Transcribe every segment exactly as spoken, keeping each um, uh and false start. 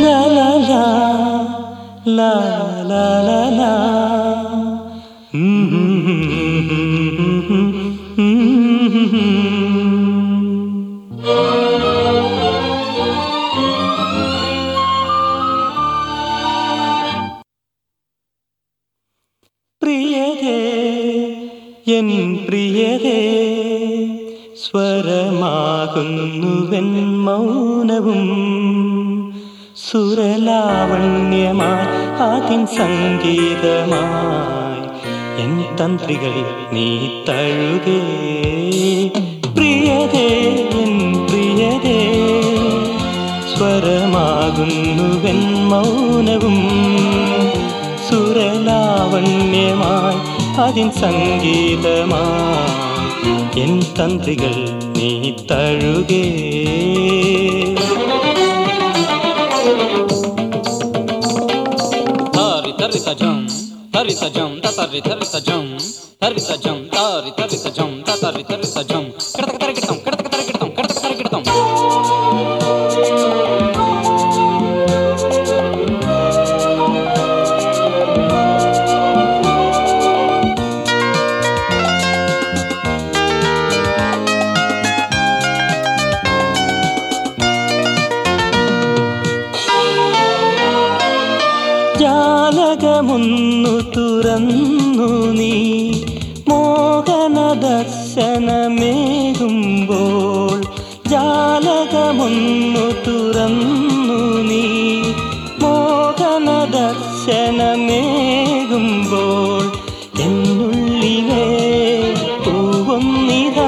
La la la la la la la. പ്രിയതേ എൻ പ്രിയതേ സ്വരമാകുന്നുവെൻ മൗനവും സുരലാവണ്യമായി അതിൻ സംഗീതമായി എൻ തന്ത്രികൾ നീ തഴുകേ. പ്രിയതേ എൻ പ്രിയതേ സ്വരമാകുന്നുവെൻ മൗനവും സുരലാവണ്യമായി അതിൻ സംഗീതമായി എൻ തന്ത്രികൾ നീ തഴുകേ. Taritajam, taritajam, tatari taritajam, taritajam, tari taritajam, tatari taritajam, kertak tarikitam, kertak tarikitam, kertak tarikitam. ജാലകമൊന്നു തുറന്നു നീ മോഹന ദർശനമേകുമ്പോൾ, ജാലകമൊന്നു തുറന്നു നീ മോഹന ദർശനമേകുമ്പോൾ എന്നുള്ളിലെ പൂവൊന്നിതാ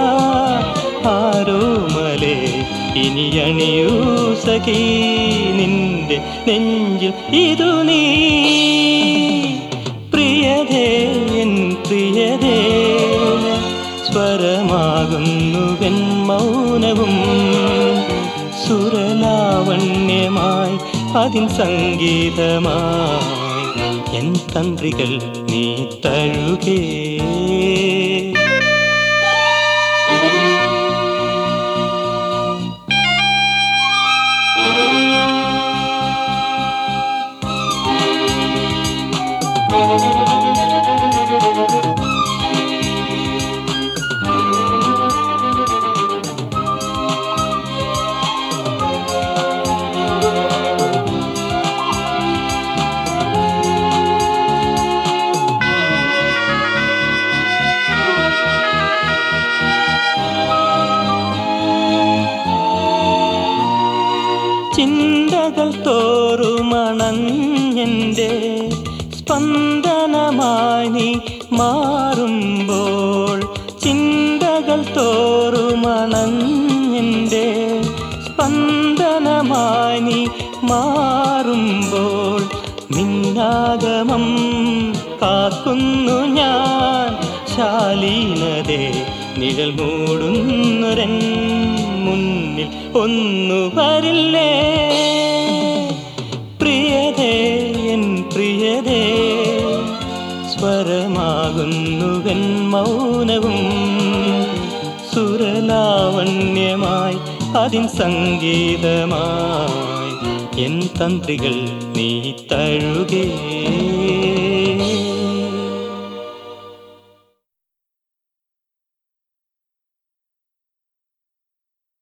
ആരോമലേ ഇനിയണിയൂ സഖീ നിന്റെ നെഞ്ചിൽ ഇതു നീ. പ്രിയതേ എൻ പ്രിയതേ സ്വരമാകുന്നുവെൻ മൗനവും സുരലാവണ്യമായി അതിൻ സംഗീതമായി എൻ തന്ത്രികൾ നീ തഴുകേ. ചിന്തകൾ തോറുമണഞ്ഞെൻ്റെ സ്പന്ദനമായി നീ മാറുമ്പോൾ, ചിന്തകൾ തോറുമണഞ്ഞെൻ്റെ സ്പന്ദനമായി നീ മാറുമ്പോൾ നിന്നാഗമം കാക്കുന്നു ഞാൻ. ശാലീനതേ നിഴൽ മൂടുന്നൊരൻ മുന്നിൽ ഒന്നു വരില്ലേ. പ്രിയതേ എൻ പ്രിയതേ സ്വരമാകുന്നുവെൻ മൗനവും സുരലാവണ്യമായി അതിൻ സംഗീതമായി എൻ തന്ത്രികൾ നീ തഴുകേ.